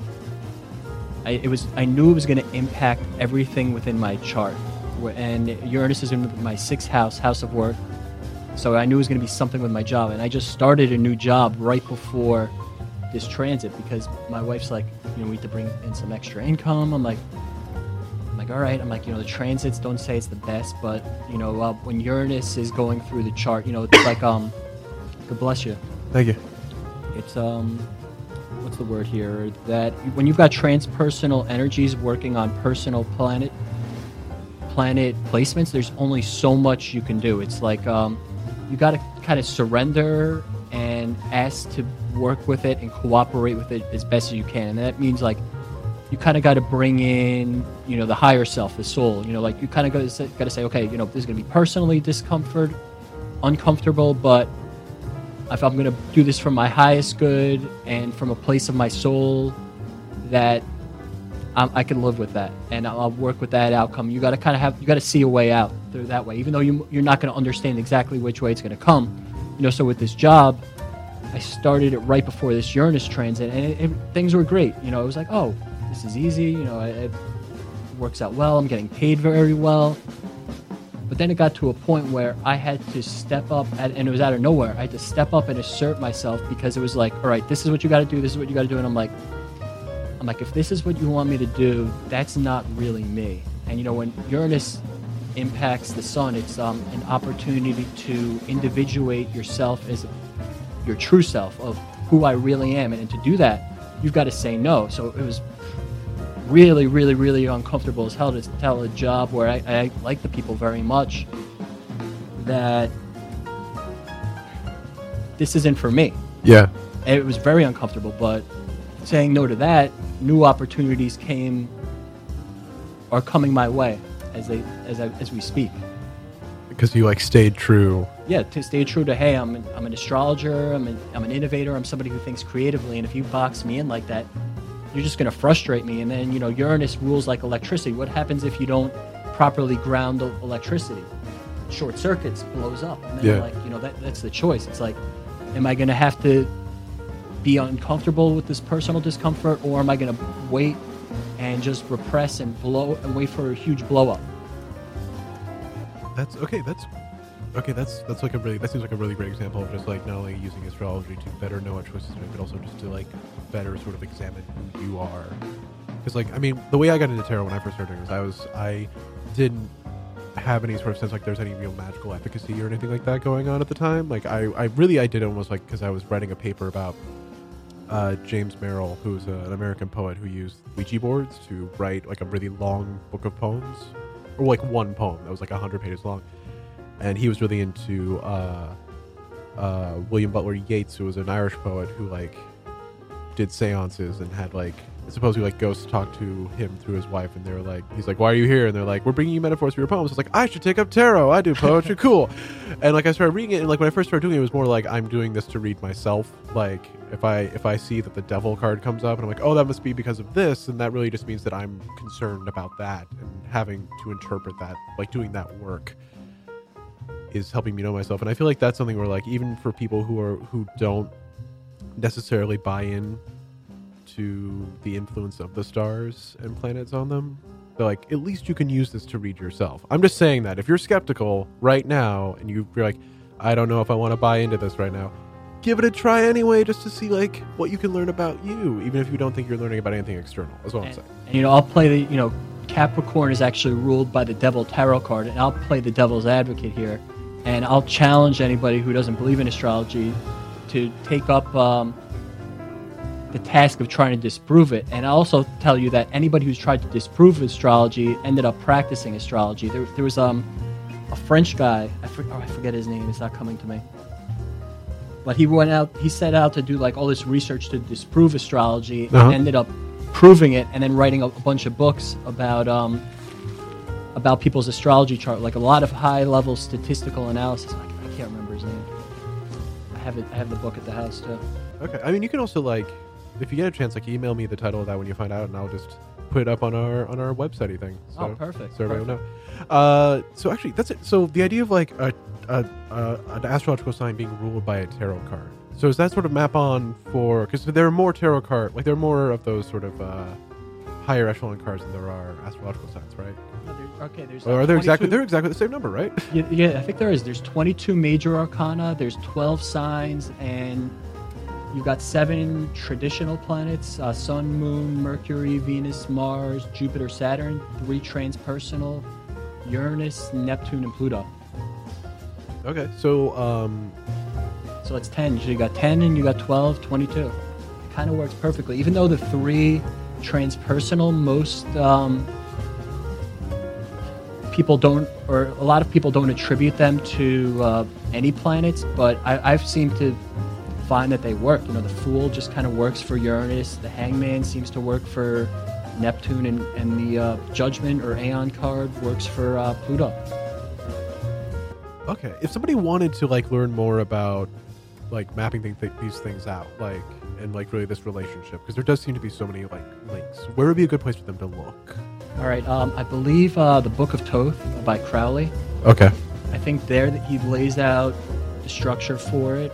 knew it was going to impact everything within my chart, and Uranus is in my 6th house of work, so I knew it was going to be something with my job, and I just started a new job right before this transit, because my wife's like, we need to bring in some extra income. I'm like, all right. I'm like, the transits, don't say it's the best, but when Uranus is going through the chart, it's like, God bless you. Thank you. It's what's the word here? That when you've got transpersonal energies working on personal planet placements, there's only so much you can do. It's like you got to kind of surrender and ask to work with it and cooperate with it as best as you can. And that means, like, you kind of got to bring in, the higher self, the soul. Like, you kind of got to say, okay, this is going to be personally uncomfortable, but if I'm going to do this for my highest good and from a place of my soul, that I can live with that, and I'll work with that outcome. You got to see a way out through that way, even though you're not going to understand exactly which way it's going to come. So with this job, I started it right before this Uranus transit, and things were great. It was like, oh, this is easy. It works out well. I'm getting paid very well. But then it got to a point where I had to step up, and it was out of nowhere. I had to step up and assert myself, because it was like, all right, this is what you got to do. This is what you got to do. And I'm like, if this is what you want me to do, that's not really me. And when Uranus impacts the sun, it's an opportunity to individuate yourself as your true self of who I really am, and to do that, you've got to say no. So it was really, really, really uncomfortable as hell to tell a job where I like the people very much that this isn't for me. Yeah. And it was very uncomfortable, but saying no to that, new opportunities are coming my way as we speak. Because you, like, stayed true. Yeah, to stay true to, hey, I'm an astrologer, I'm an innovator, I'm somebody who thinks creatively, and if you box me in like that, you're just going to frustrate me. And then, Uranus rules like electricity. What happens if you don't properly ground electricity? Short circuits, blows up. And then, that's the choice. It's like, am I going to have to be uncomfortable with this personal discomfort, or am I going to wait and just repress and wait for a huge blow up? That seems like a really great example of just, like, not only using astrology to better know what choices to make, but also just to, like, better sort of examine who you are. Because, like, I mean, the way I got into tarot when I first started doing this, I didn't have any sort of sense like there's any real magical efficacy or anything like that going on at the time. Like, I did almost, like, because I was writing a paper about James Merrill, who's an American poet who used Ouija boards to write, like, a really long book of poems, or, like, one poem that was, like, 100 pages long. and he was really into William Butler Yeats, who was an Irish poet who like did seances and had like supposedly like ghosts talk to him through his wife, and they were like, he's like, why are you here? And they're like, we're bringing you metaphors for your poems. It's like, I should take up tarot. I do poetry. Cool. And like I started reading it, and like when I first started doing it, it was more like I'm doing this to read myself. Like if I see that the devil card comes up and I'm like, oh, that must be because of this, and that really just means that I'm concerned about that, and having to interpret that, like doing that work is helping me know myself. And I feel like that's something where like even for people who don't necessarily buy in to the influence of the stars and planets on them, they're like, at least you can use this to read yourself. I'm just saying that if you're skeptical right now and you're like, I don't know if I want to buy into this right now, give it a try anyway, just to see like what you can learn about you, even if you don't think you're learning about anything external. That's what I'm saying. And I'll play the Capricorn is actually ruled by the Devil Tarot card, and I'll play the devil's advocate here, and I'll challenge anybody who doesn't believe in astrology to take up the task of trying to disprove it. And I'll also tell you that anybody who's tried to disprove astrology ended up practicing astrology. There was a French guy, I forget his name, it's not coming to me, but he set out to do like all this research to disprove astrology, and ended up proving it, and then writing a bunch of books about people's astrology chart, like a lot of high level statistical analysis. I can't remember his name. I have the book at the house too. Okay, I mean, you can also like, if you get a chance, like email me the title of that when you find out, and I'll just put it up on our website-y thing. So, perfect. So everybody will know. So actually, that's it. So the idea of like an astrological sign being ruled by a tarot card. So does that sort of map on for, because there are more tarot card, like there are more of those sort of higher echelon cards than there are astrological signs, right? There's or are there exactly the same number, right? Yeah, I think there is. There's 22 major arcana, there's 12 signs, and you've got 7 traditional planets: Sun, Moon, Mercury, Venus, Mars, Jupiter, Saturn, 3 transpersonal: Uranus, Neptune, and Pluto. Okay, so it's 10. So you got 10 and you got 12, 22. It kind of works perfectly. Even though the 3 transpersonal, most people don't, or a lot of people don't attribute them to any planets, but I've seemed to find that they work. The Fool just kind of works for Uranus. The Hangman seems to work for Neptune, and the Judgment or Aeon card works for Pluto. Okay, if somebody wanted to like learn more about like mapping these things out, like, and like really this relationship, because there does seem to be so many like links, where would be a good place for them to look? All right, I believe the Book of Thoth by Crowley. Okay. I think there that he lays out the structure for it.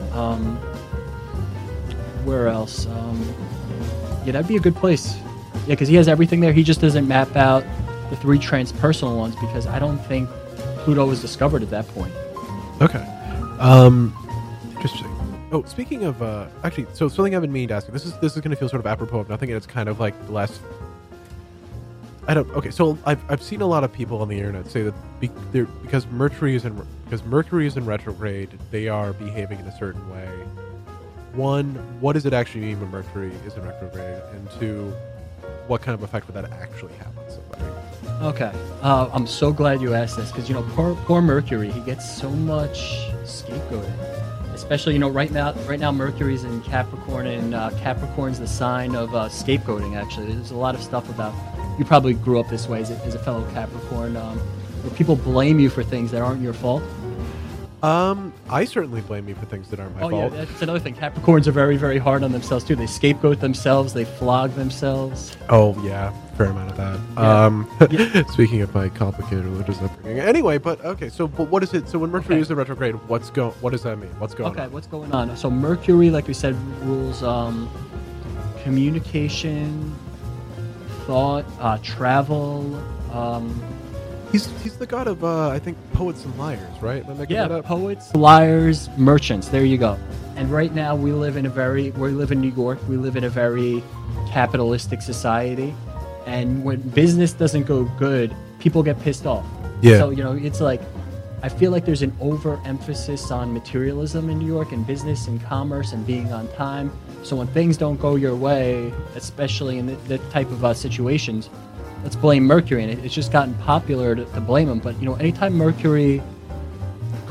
Where else? Yeah, that'd be a good place. Yeah, because he has everything there. He just doesn't map out the 3 transpersonal ones, because I don't think Pluto was discovered at that point. Okay. Interesting. Oh, speaking of actually, so something I've been meaning to ask you. This is going to feel sort of apropos of nothing, and it's kind of like the last. Okay, so I've seen a lot of people on the internet say that because Mercury is in retrograde, they are behaving in a certain way. 1, what does it actually mean when Mercury is in retrograde? And 2, what kind of effect would that actually have on somebody? Okay, I'm so glad you asked this, because poor Mercury, he gets so much scapegoating. Especially, right now Mercury's in Capricorn, and Capricorn's the sign of scapegoating. Actually, there's a lot of stuff about. You probably grew up this way as a fellow Capricorn, where people blame you for things that aren't your fault. I certainly blame me for things that aren't my fault. Oh yeah, that's another thing. Capricorns are very, very hard on themselves too. They scapegoat themselves. They flog themselves. Oh yeah, fair amount of that. Yeah. Speaking of my complicated religious upbringing. Anyway, but what is it? So when Mercury is in retrograde, what does that mean? What's going on? Okay, what's going on? So Mercury, like we said, rules communication, thought, travel. He's the god of I think poets and liars, right? Am I making that up? Poets, liars, merchants. There you go. And right now we live in New York. We live in a very capitalistic society, and when business doesn't go good, people get pissed off. Yeah. So it's like, I feel like there's an overemphasis on materialism in New York, and business and commerce and being on time. So when things don't go your way, especially in the type of situations, let's blame Mercury. And it's just gotten popular to blame him. But anytime Mercury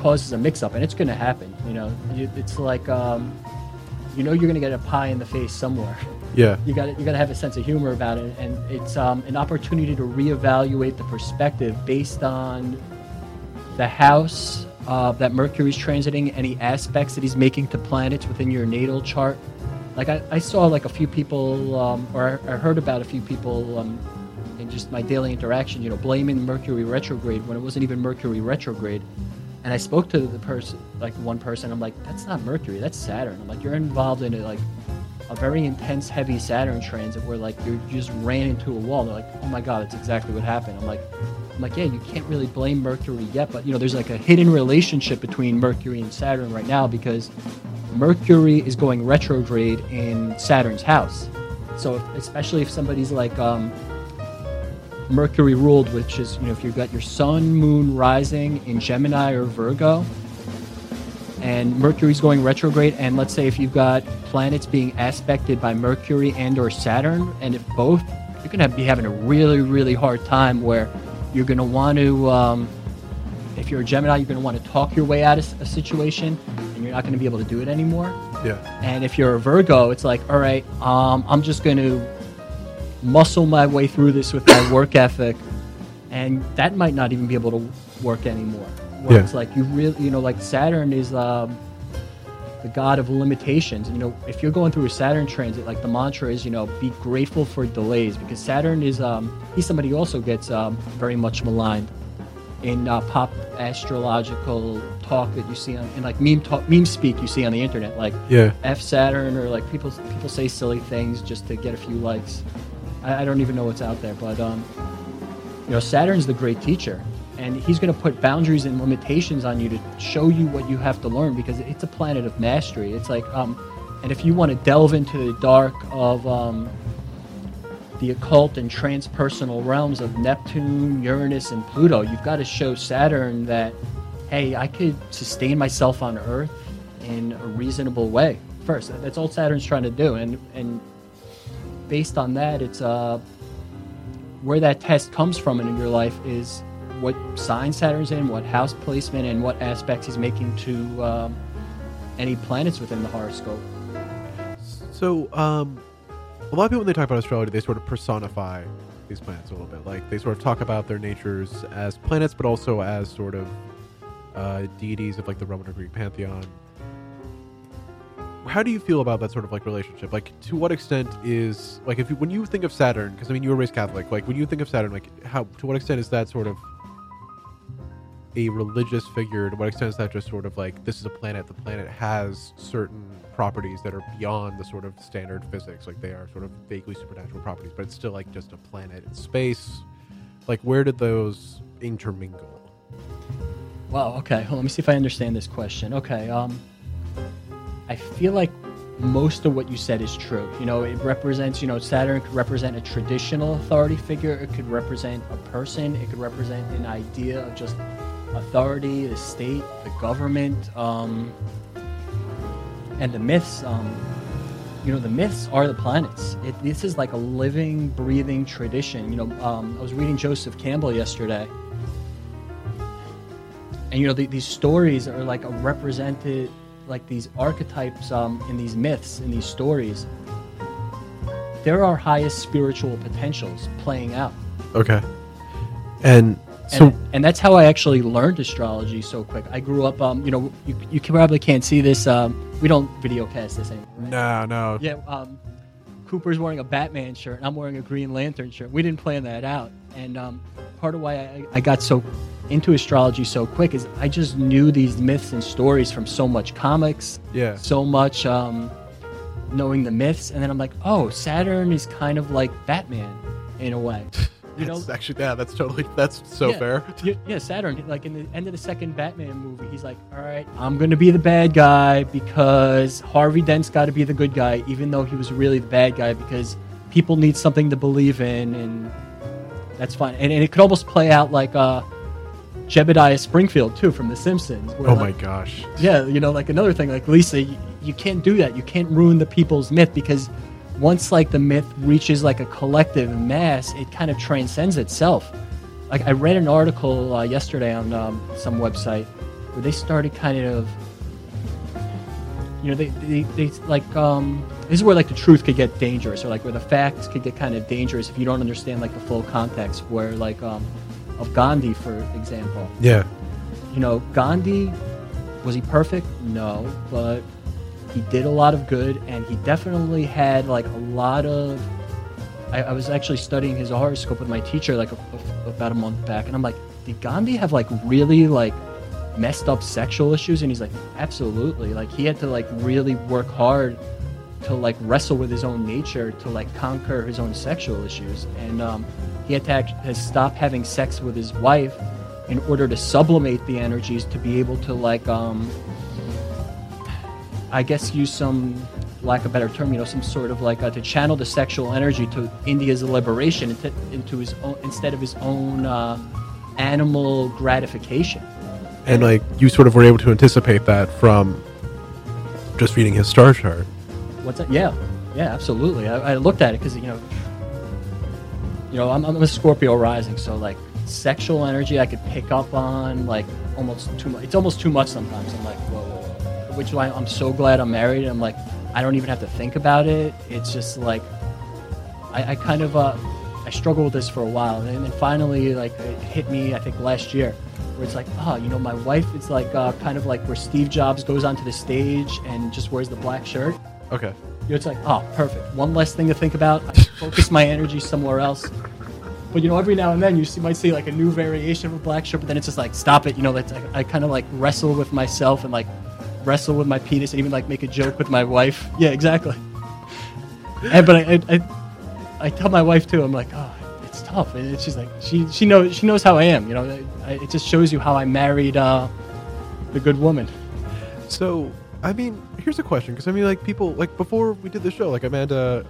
causes a mix-up, and it's going to happen. It's like you're going to get a pie in the face somewhere. Yeah. You got to have a sense of humor about it, and it's an opportunity to reevaluate the perspective based on the house that Mercury's transiting, any aspects that he's making to planets within your natal chart. Like I saw like a few people, or I heard about a few people in just my daily interaction, blaming Mercury retrograde when it wasn't even Mercury retrograde. And I spoke to the person, like one person, I'm like, that's not Mercury, that's Saturn. I'm like, you're involved in a very intense, heavy Saturn transit where like you just ran into a wall. They're like, oh my God, that's exactly what happened. I'm like, yeah, you can't really blame Mercury yet, but there's like a hidden relationship between Mercury and Saturn right now because Mercury is going retrograde in Saturn's house. So especially if somebody's like Mercury ruled, which is, if you've got your sun, moon rising in Gemini or Virgo, and Mercury's going retrograde, and let's say if you've got planets being aspected by Mercury and or Saturn, and if both, you're going to be having a really, really hard time where you're going to want to, if you're a Gemini, you're going to want to talk your way out of a situation, and you're not going to be able to do it anymore. Yeah. And if you're a Virgo, it's like, all right, I'm just going to muscle my way through this with my work ethic, and that might not even be able to work anymore. Where it's like you really, like Saturn is the god of limitations. And, if you're going through a Saturn transit, like the mantra is, be grateful for delays, because Saturn is, he's somebody who also gets very much maligned in pop astrological talk that you see in like meme speak you see on the internet, like F Saturn, or like people say silly things just to get a few likes. I don't even know what's out there, but Saturn's the great teacher, and he's going to put boundaries and limitations on you to show you what you have to learn, because it's a planet of mastery. It's like, and if you want to delve into the dark of the occult and transpersonal realms of Neptune, Uranus, and Pluto, you've got to show Saturn that, hey, I could sustain myself on Earth in a reasonable way. First, that's all Saturn's trying to do, and based on that, it's where that test comes from in your life is what sign Saturn's in, what house placement, and what aspects he's making to any planets within the horoscope. So, a lot of people, when they talk about astrology, they sort of personify these planets a little bit. Like, they sort of talk about their natures as planets, but also as sort of deities of, like, the Roman or Greek pantheon. How do you feel about that sort of, like, relationship? Like, to what extent is, like, when you think of Saturn, because, I mean, you were raised Catholic, like, when you think of Saturn, like, to what extent is that sort of a religious figure? To what extent is that just sort of like, this is a planet, the planet has certain properties that are beyond the sort of standard physics, like they are sort of vaguely supernatural properties, but it's still like just a planet in space? Like, where did those intermingle? Wow, okay, well, let me see if I understand this question. Okay, I feel like most of what you said is true. It represents, Saturn could represent a traditional authority figure, it could represent a person, it could represent an idea of just authority, the state, the government, and the myths. The myths are the planets. This is like a living, breathing tradition. I was reading Joseph Campbell yesterday, and these stories are like represented, like these archetypes in these myths, in these stories. There are highest spiritual potentials playing out. Okay, and that's how I actually learned astrology so quick. I grew up, you probably can't see this. We don't videocast this anymore. Right? No. Yeah, Cooper's wearing a Batman shirt, and I'm wearing a Green Lantern shirt. We didn't plan that out. And part of why I got so into astrology so quick is I just knew these myths and stories from so much comics, so much knowing the myths. And then I'm like, oh, Saturn is kind of like Batman in a way. That's so fair. Yeah, Saturn, like in the end of the second Batman movie, he's like, all right, I'm going to be the bad guy because Harvey Dent's got to be the good guy, even though he was really the bad guy, because people need something to believe in, and that's fine. And it could almost play out like Jebediah Springfield, too, from The Simpsons. Oh, my gosh. Yeah, like another thing, like Lisa, you can't do that. You can't ruin the people's myth, because once like the myth reaches like a collective mass, it kind of transcends itself. Like I read an article yesterday on some website where they started kind of, they like, this is where like the truth could get dangerous, or like where the facts could get kind of dangerous if you don't understand like the full context. Where like of Gandhi, for example. Yeah. Gandhi, was he perfect? No, but he did a lot of good, and he definitely had like a lot of. I was actually studying his horoscope with my teacher like about a month back, and I'm like, did Gandhi have like really like messed up sexual issues? And he's like, absolutely. Like he had to like really work hard to like wrestle with his own nature to like conquer his own sexual issues, and he had to stop having sex with his wife in order to sublimate the energies to be able to like I guess use some, lack of a better term, some sort of like to channel the sexual energy to India's liberation into his own, instead of his own animal gratification. And like you sort of were able to anticipate that from just reading his star chart. What's that? Yeah, absolutely. I looked at it because I'm a Scorpio rising, so like sexual energy I could pick up on like almost too much. It's almost too much sometimes. I'm like, whoa. Which is why I'm so glad I'm married. I'm like, I don't even have to think about it. It's just like I kind of I struggled with this for a while, and then finally like it hit me I think last year, where it's like, my wife is like kind of like where Steve Jobs goes onto the stage and just wears the black shirt. Okay. It's like, perfect. One less thing to think about. I focus my energy somewhere else. But every now and then you might see like a new variation of a black shirt, but then it's just like, stop it. I kind of like wrestle with myself and like wrestle with my penis and even like make a joke with my wife. Yeah, exactly. But I tell my wife too. I'm like, it's tough. And it's just like she knows how I am. It just shows you how I married the good woman. So I mean, here's a question, because I mean, like people like before we did the show, like Amanda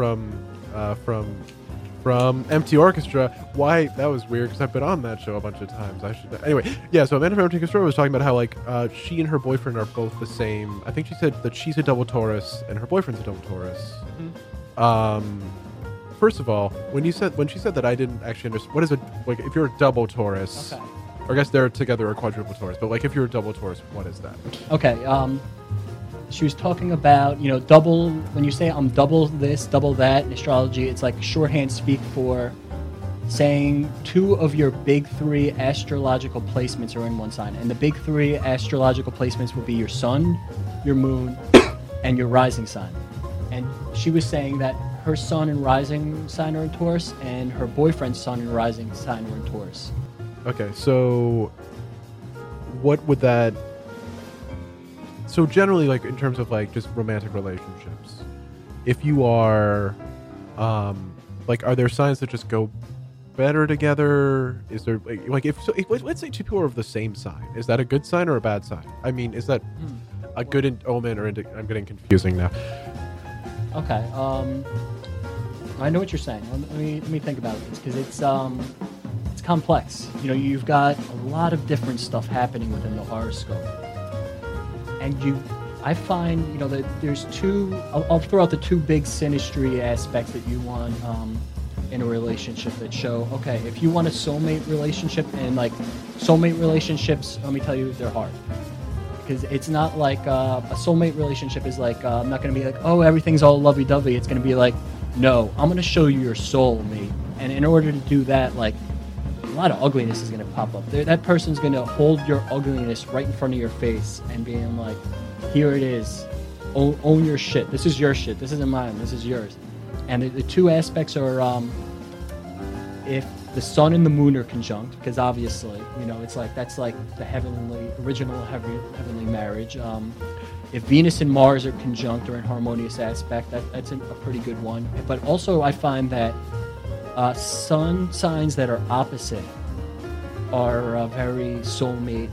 from Empty Orchestra. Why that was weird, because I've been on that show a bunch of times. Anyway, yeah. So Amanda from Empty Orchestra was talking about how like she and her boyfriend are both the same. I think she said that she's a double Taurus and her boyfriend's a double Taurus. Mm-hmm. First of all, when she said that, I didn't actually understand. What is like if you're a double Taurus? Okay. Or I guess they're together a quadruple Taurus, but like if you're a double Taurus, what is that? Okay. She was talking about, double, when you say I'm double this, double that in astrology, it's like shorthand speak for saying two of your big three astrological placements are in one sign. And the big three astrological placements will be your sun, your moon, and your rising sign. And she was saying that her sun and rising sign are in Taurus, and her boyfriend's sun and rising sign are in Taurus. Okay, so what would that... So generally, like in terms of like just romantic relationships, if you are, like, are there signs that just go better together? Is there like if let's say two people are of the same sign, is that a good sign or a bad sign? I mean, is that a good omen or I'm getting confusing now? Okay, I know what you're saying. Let me think about this, because it's complex. You've got a lot of different stuff happening within the horoscope. And I find, that there's two, I'll throw out the two big synastry aspects that you want in a relationship that show, okay, if you want a soulmate relationship, and like soulmate relationships, let me tell you, they're hard. Because it's not like a soulmate relationship is like, I'm not going to be like, oh, everything's all lovey-dovey. It's going to be like, no, I'm going to show you your soulmate. And in order to do that, like, a lot of ugliness is going to pop up. That person's going to hold your ugliness right in front of your face and being like, here it is. Own your shit. This is your shit. This isn't mine. This is yours. And the two aspects are if the sun and the moon are conjunct, because obviously, it's like that's like the original heavenly marriage. If Venus and Mars are conjunct or in harmonious aspect, that's a pretty good one. But also I find that sun signs that are opposite are very soulmate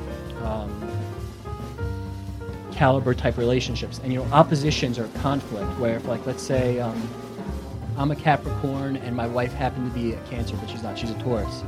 caliber type relationships. And oppositions are conflict, where if, like, let's say I'm a Capricorn and my wife happened to be a Cancer, but she's not, she's a Taurus,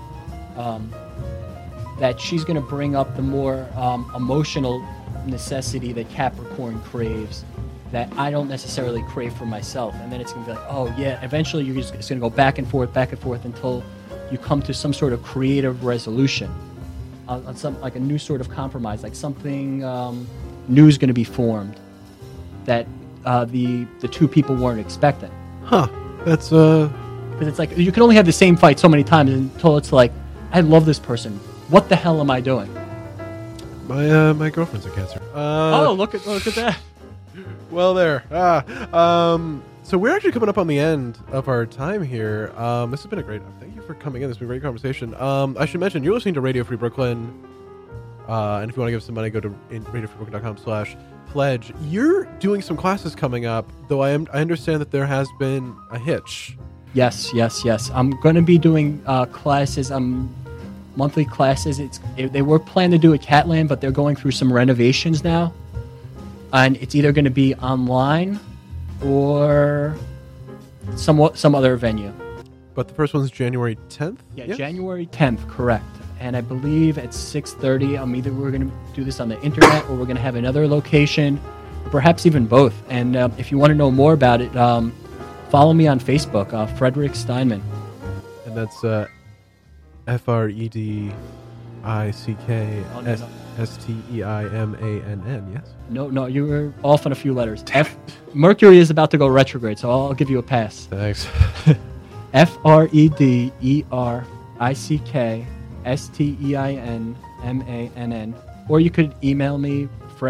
that she's going to bring up the more emotional necessity that Capricorn craves that I don't necessarily crave for myself. And then it's going to be like, oh yeah, eventually it's going to go back and forth until you come to some sort of creative resolution. on some like a new sort of compromise, like something new is going to be formed that the two people weren't expecting. Huh. That's Because it's like you can only have the same fight so many times until it's like, I love this person. What the hell am I doing? my girlfriend's a Cancer. Look at that. Well, there. So we're actually coming up on the end of our time here. This has been a great. Thank you for coming in. This has been a great conversation. I should mention you're listening to Radio Free Brooklyn, and if you want to give some money, go to radiofreebrooklyn.com/pledge. You're doing some classes coming up, though. I understand that there has been a hitch. Yes. I'm going to be doing classes. Monthly classes. They were planning to do at Catland, but they're going through some renovations now, and it's either going to be online or some other venue. But the first one's January 10th? Yeah, yes? January 10th, correct. And I believe at 6:30, either we're going to do this on the internet or we're going to have another location, or perhaps even both. And if you want to know more about it, follow me on Facebook, Frederick Steinman. And that's FREDICKSTEIMANN, yes? No, you were off on a few letters. Mercury is about to go retrograde, so I'll give you a pass. Thanks. FREDICKSTEINMANN. Or you could email me,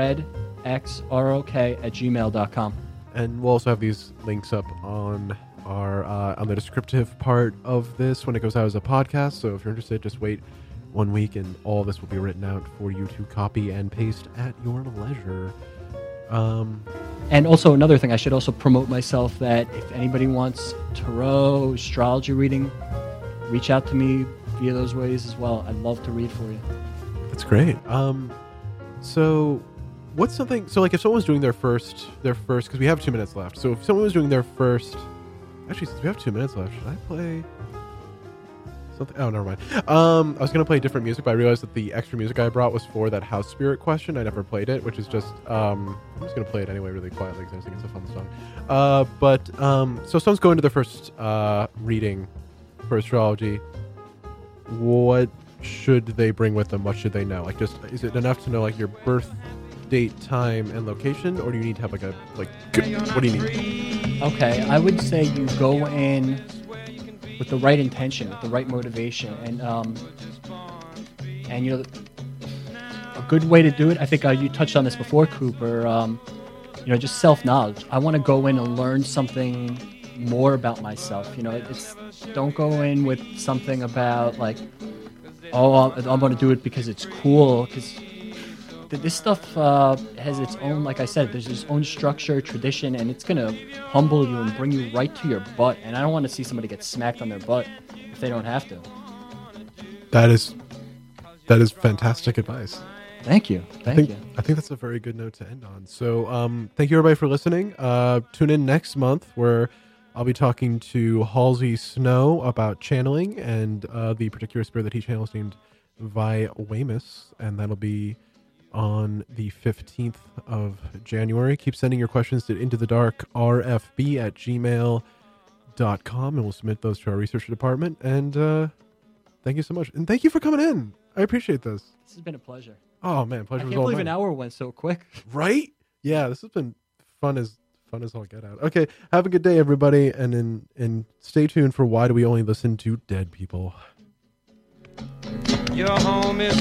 fredxrok@gmail.com. And we'll also have these links up on our on the descriptive part of this when it goes out as a podcast. So if you're interested, just wait 1 week and all of this will be written out for you to copy and paste at your leisure. And also another thing, I should also promote myself that if anybody wants tarot, astrology reading, reach out to me via those ways as well. I'd love to read for you. That's great. So what's something, so like if someone was doing their first, because we have 2 minutes left. So if someone was doing their first, actually since we have 2 minutes left, should I play something? Oh, never mind. I was going to play different music, but I realized that the extra music I brought was for that House Spirit question. I never played it, which is just, I'm just going to play it anyway really quietly because I think it's a fun song. So someone's going to their first reading for astrology. What should they bring with them? What should they know? Like, just, is it enough to know like your birth date, time, and location, or do you need to have like what do you need? Okay, I would say you go in with the right intention, with the right motivation, and you know, a good way to do it. I think you touched on this before, Cooper. Just self-knowledge. I want to go in and learn something more about myself. Don't go in with something about like, oh, I'm going to do it because it's cool. Because this stuff has its own, like I said, there's its own structure, tradition, and it's going to humble you and bring you right to your butt. And I don't want to see somebody get smacked on their butt if they don't have to. That is fantastic advice. Thank you. I think that's a very good note to end on. So thank you everybody for listening. Tune in next month where I'll be talking to Halsey Snow about channeling and the particular spirit that he channels named Vi Weymouth, and that'll be on the 15th of January. Keep sending your questions to intothedarkrfb@gmail.com, and we'll submit those to our research department. And thank you so much. And thank you for coming in. I appreciate this. This has been a pleasure. Oh, man. Pleasure. I can't believe an hour went so quick. Right? Yeah, this has been fun as all get out. Okay, have a good day, everybody, and stay tuned for Why Do We Only Listen to Dead People? Your home is